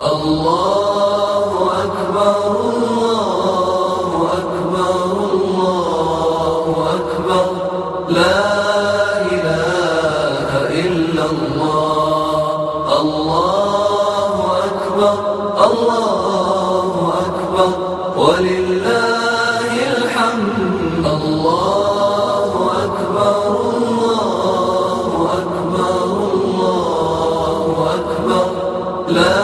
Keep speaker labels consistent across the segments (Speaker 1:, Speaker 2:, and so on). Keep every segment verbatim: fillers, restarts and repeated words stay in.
Speaker 1: الله أكبر الله أكبر الله أكبر لا إله إلا الله الله أكبر الله أكبر ولله الحمد الله أكبر الله أكبر الله أكبر لا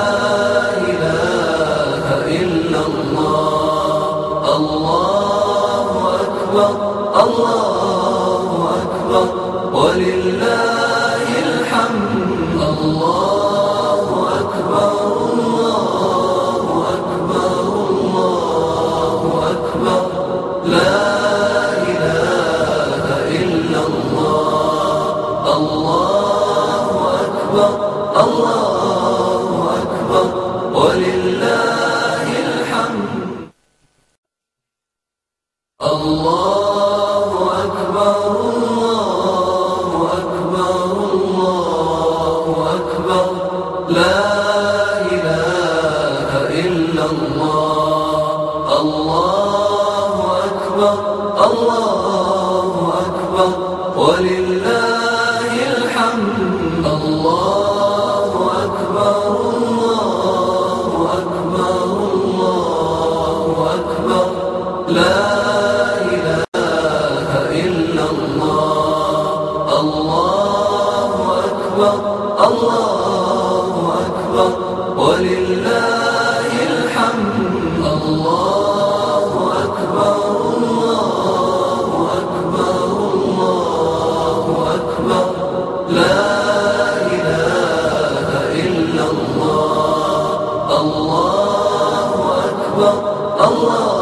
Speaker 1: الله أكبر الله أكبر ولله الحمد الله أكبر الله أكبر الله أكبر لا إله إلا الله الله أكبر الله أكبر ولله الحمد الله أكبر الله أكبر الله أكبر لا إله إلا الله الله أكبر الله أكبر ولله الحمد الله أكبر الله أكبر الله أكبر لا الله أكبر الله أكبر ولله الحمد الله أكبر الله أكبر الله أكبر لا إله إلا الله الله أكبر الله